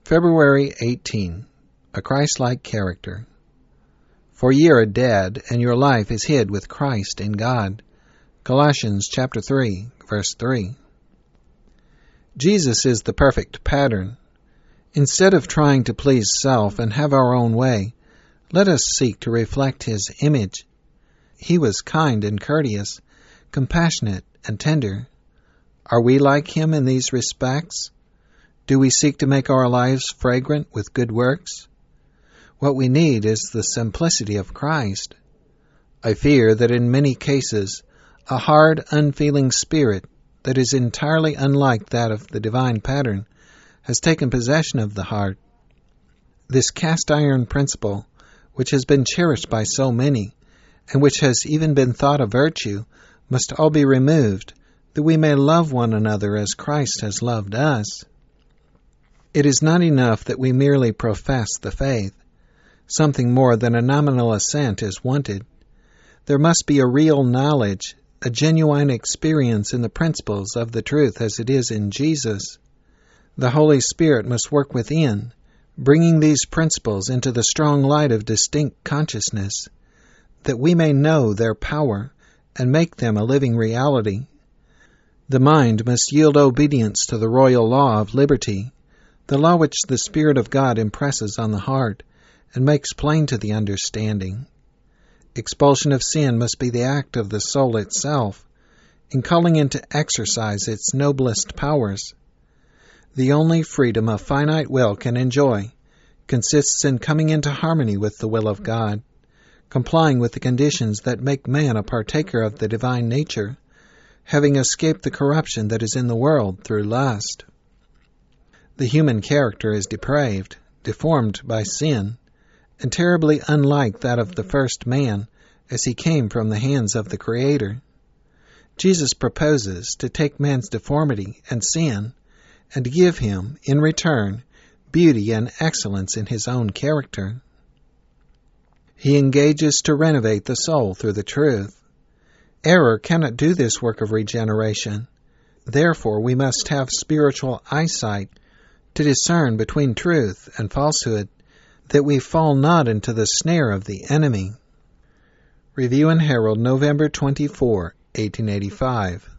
February 18. A Christ-like character. For ye are dead, and your life is hid with Christ in God. Colossians chapter 3, verse 3. Jesus is the perfect pattern. Instead of trying to please self and have our own way, let us seek to reflect His image. He was kind and courteous, compassionate and tender. Are we like Him in these respects? Do we seek to make our lives fragrant with good works? What we need is the simplicity of Christ. I fear that in many cases, a hard, unfeeling spirit that is entirely unlike that of the divine pattern has taken possession of the heart. This cast-iron principle, which has been cherished by so many, and which has even been thought a virtue, must all be removed, that we may love one another as Christ has loved us. It is not enough that we merely profess the faith. Something more than a nominal assent is wanted. There must be a real knowledge, a genuine experience in the principles of the truth as it is in Jesus. The Holy Spirit must work within, bringing these principles into the strong light of distinct consciousness, that we may know their power and make them a living reality. The mind must yield obedience to the royal law of liberty, the law which the Spirit of God impresses on the heart and makes plain to the understanding. Expulsion of sin must be the act of the soul itself, in calling into exercise its noblest powers. The only freedom a finite will can enjoy consists in coming into harmony with the will of God, complying with the conditions that make man a partaker of the divine nature, having escaped the corruption that is in the world through lust. The human character is depraved, deformed by sin, and terribly unlike that of the first man as he came from the hands of the Creator. Jesus proposes to take man's deformity and sin and to give him, in return, beauty and excellence in his own character. He engages to renovate the soul through the truth. Error cannot do this work of regeneration. Therefore, we must have spiritual eyesight to discern between truth and falsehood, that we fall not into the snare of the enemy. Review and Herald, November 24, 1885.